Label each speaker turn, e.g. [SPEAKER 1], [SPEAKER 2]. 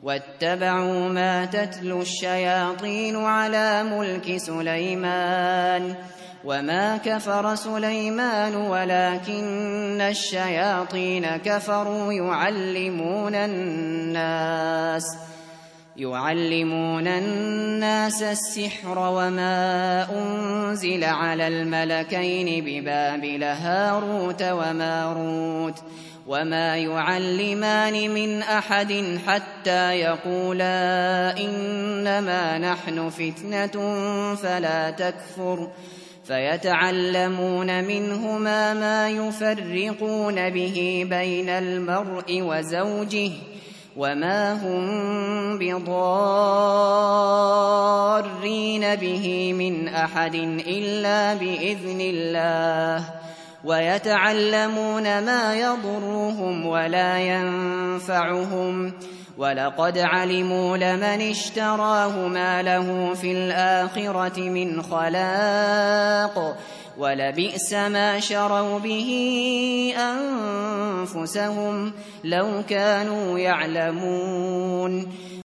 [SPEAKER 1] واتبعوا ما تتلو الشياطين على ملك سليمان وما كفر سليمان ولكن الشياطين كفروا يعلمون الناس السحر وما أنزل على الملكين ببابل هاروت وماروت وما يعلمان من أحد حتى يقولا إنما نحن فتنة فلا تكفر فيتعلمون منهما ما يفرقون به بين المرء وزوجه وما هم بضارين به من أحد إلا بإذن الله ويتعلمون ما يضرهم ولا ينفعهم ولقد علموا لمن اشتراه ما له في الآخرة من خلاق ولبئس ما شروا به أنفسهم لو كانوا يعلمون